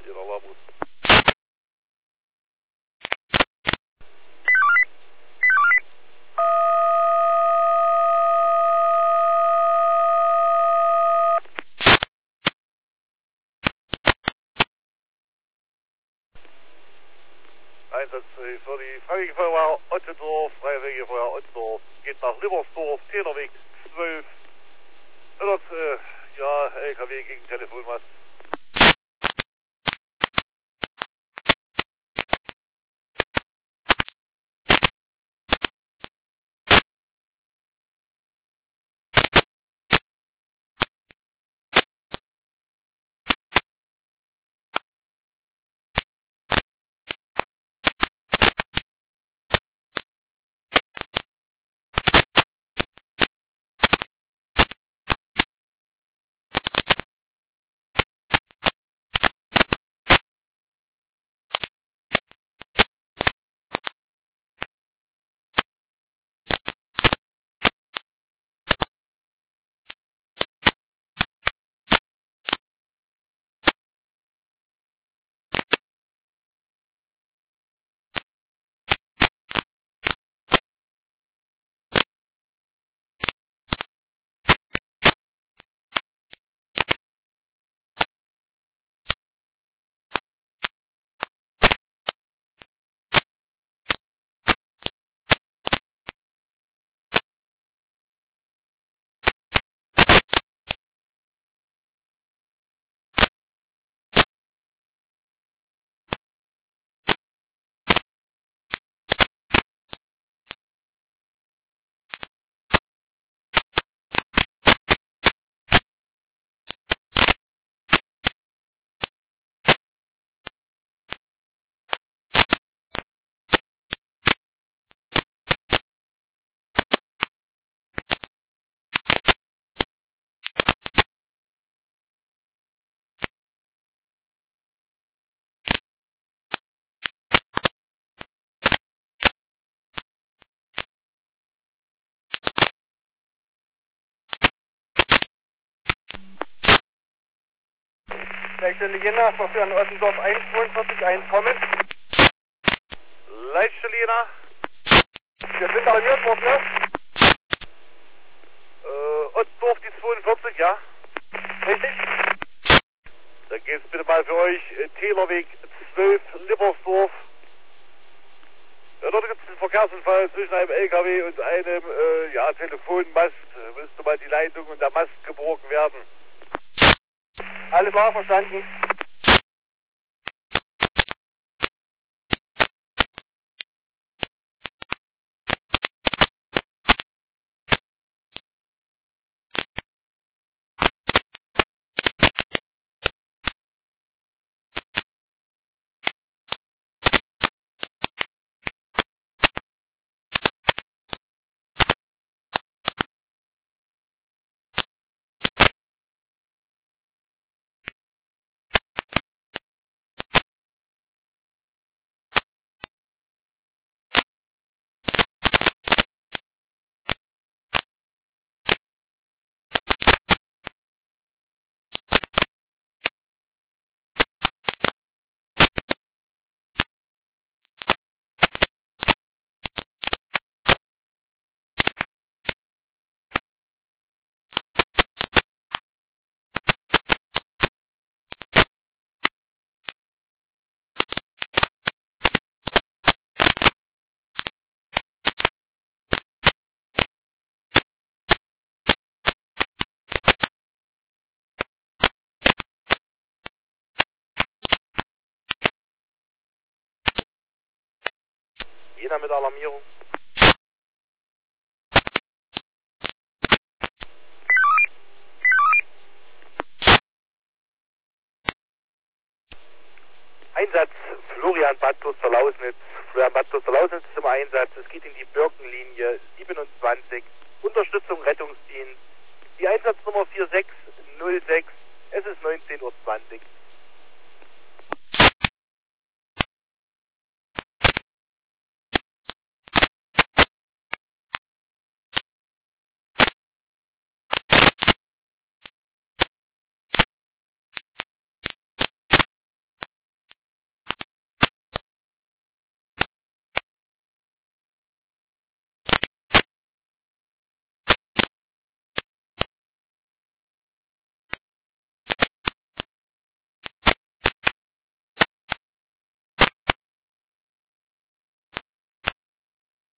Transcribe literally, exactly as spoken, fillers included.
Ihrer Alarmus. Einsatz für die Freiwillige Feuerwehr Ottendorf, Freiwillige Feuerwehr Ottendorf, geht nach Limmersdorf, Tälerweg zwölf. Dort, äh, ja, L K W gegen Telefonmast. Leitstelle Jena, Verkehr an Ottendorf eins zweiundvierzig eins kommen. Leitstelle Jena. Wir sind alarmiert worden, ne? Äh, Ottendorf die zweiundvierzig, ja. Richtig? Dann geht's bitte mal für euch äh, Tälerweg zwölf, Limmersdorf. Ja, dort gibt es einen Verkehrsunfall zwischen einem L K W und einem äh, ja, Telefonmast. Da müsste mal die Leitung und der Mast gebrochen werden. Alles klar, verstanden. Jena mit Alarmierung. Einsatz Florian Bad Klosterlausnitz. Florian Bad Klosterlausnitz ist im Einsatz. Es geht in die Birkenlinie siebenundzwanzig. Unterstützung Rettungsdienst. Die Einsatznummer vier